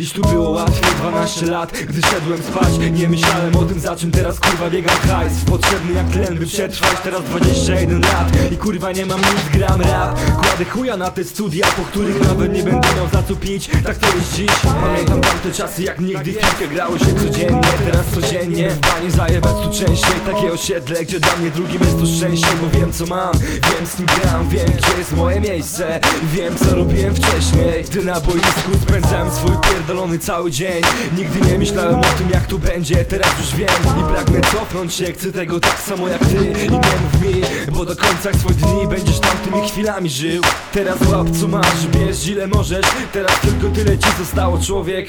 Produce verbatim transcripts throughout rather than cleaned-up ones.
Kiedyś tu było łatwiej, dwanaście lat, gdy szedłem spać. Nie myślałem o tym, za czym teraz kurwa biegam hajs. Potrzebny jak tlen, by przetrwać, teraz dwadzieścia jeden lat. I kurwa nie mam nic, gram rap. Kładę chuja na te studia, po których nawet nie będę miał za co pić. Tak to jest dziś. Pamiętam tamte czasy, jak nigdy w piłkę grało się codziennie. Teraz codziennie w banie zajebać tu częściej. Takie osiedle, gdzie dla mnie drugim jest to szczęście. Bo wiem co mam, wiem z kim gram, wiem gdzie jest moje miejsce. Wiem co robiłem wcześniej, gdy na boisku spędzałem swój pierdolony cały dzień. Nigdy nie myślałem o tym jak tu będzie, teraz już wiem. I pragnę cofnąć się, chcę tego tak samo jak ty. I nie mów mi, bo do końca swoich dni będziesz tamtymi chwilami żył. Teraz łap co masz, bierz ile możesz. Teraz tylko tyle ci zostało, człowiek.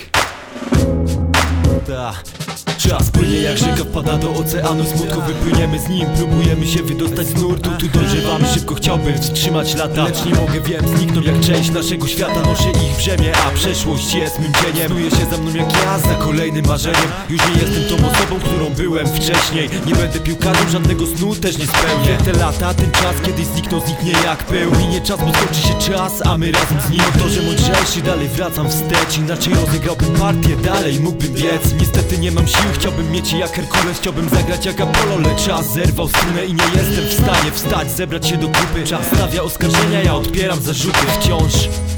Ta. Czas płynie jak rzeka wpada do oceanu smutku. Wypłyniemy z nim, próbujemy się wydostać z nurtu. Tu dojrzewamy, szybko chciałbym wstrzymać lata, lecz nie mogę, wiem, znikną jak część naszego świata. Noszę ich brzemię, a przeszłość jest mym cieniem. Snuje się za mną jak ja, za kolejnym marzeniem. Już nie jestem tą osobą, którą byłem wcześniej. Nie będę piłkarzem, żadnego snu też nie spełnię. Te lata, ten czas kiedyś zniknął, zniknie jak pył. Minie czas, bo skończy się czas, a my razem z nim. To, że mądrzejszy, dalej wracam wstecz. Inaczej rozegrałbym partię, dalej mógłbym biec. Niestety nie mam sił, chciałbym mieć je jak Herkules. Chciałbym zagrać jak Apollo, lecz czas zerwał strunę i nie jestem w stanie wstać, zebrać się do kupy. Czas stawia oskarżenia, ja odpieram zarzuty wciąż.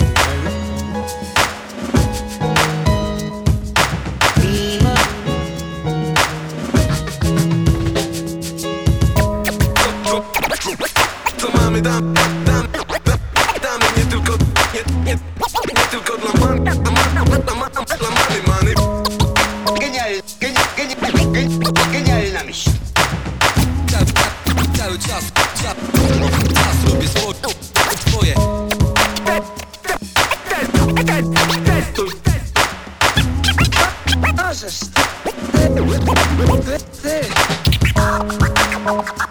Co mamy, dam, dam, dam, damy nie tylko, nie, nie, nie tylko dla man, dla man, dla man, dla many, many. Genialna, genialna, genialna myśl. Cały czas, czas, czas robię swoje. Możesz. Ty. Ty.